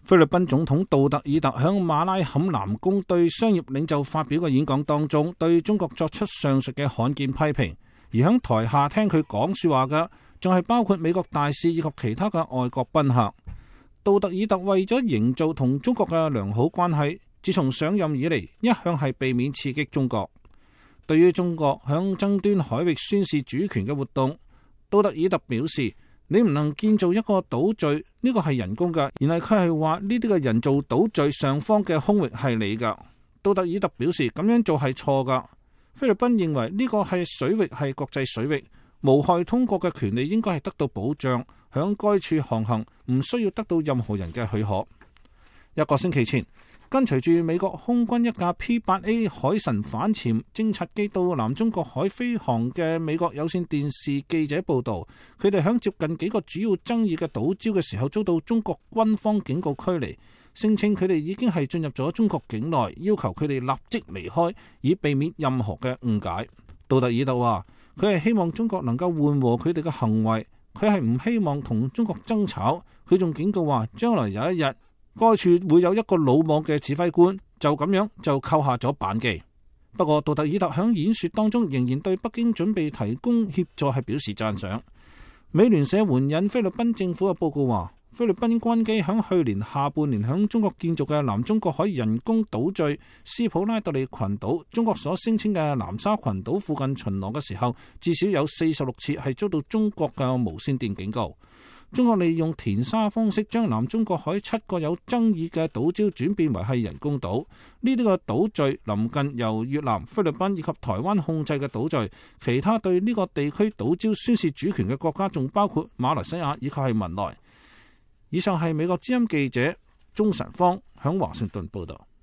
菲律賓總統杜特爾特響馬拉坎南宮對商業領袖發表嘅演講當中，對中國作出上述嘅罕見批評。而響台下聽佢講說話嘅，仲係包括美國大使以及其他嘅外國賓客。杜特爾特為咗營造同中國嘅良好關係，自從上任以嚟，一向係避免刺激中國。對於中國響爭端海域宣示主權嘅活動，杜特爾特表示：你唔能建造一個島嶼，呢個係人工嘅，而係佢係話呢啲嘅人造島嶼上方嘅空域係你噶。杜特爾特表示咁樣做係錯噶。菲律賓認為呢個係水域係國際水域，無害通過嘅權利應該係得到保障，響該處航行唔需要得到任何人嘅許可。一個星期前，跟隨住美國空軍一架 P-8A 海神反潛偵察機到南中國海飛航嘅美國有線電視記者報道，佢哋響接近幾個主要爭議嘅島礁嘅時候，遭到中國軍方警告驅離，聲稱佢哋已經係進入咗中國境內，要求佢哋立即離開，以避免任何嘅誤解。杜特爾特話：佢係希望中國能夠緩和佢哋嘅行為，佢係唔希望同中國爭吵。佢仲警告話，將來有一日，該處會有一個魯莽嘅指揮官，就咁樣就扣下咗扳機。不過杜特爾特響演說當中仍然對北京準備提供協助係表示讚賞。美聯社援引菲律賓政府嘅報告話，菲律賓軍機響去年下半年響中國建造嘅南中國海人工島嶼斯普拉特利群島，中國所聲稱嘅南沙群島附近巡邏嘅時候，至少有46次係遭到中國嘅無線電警告。中國利用填沙方式將南中國海7個有爭議嘅島礁轉變為係人工島。呢啲個島嶼臨近由越南、菲律賓以及台灣控制嘅島嶼。其他對呢個地區島礁宣示主權嘅國家仲包括馬來西亞以及係文萊。以上係美國之音記者鍾晨芳響華盛頓報道。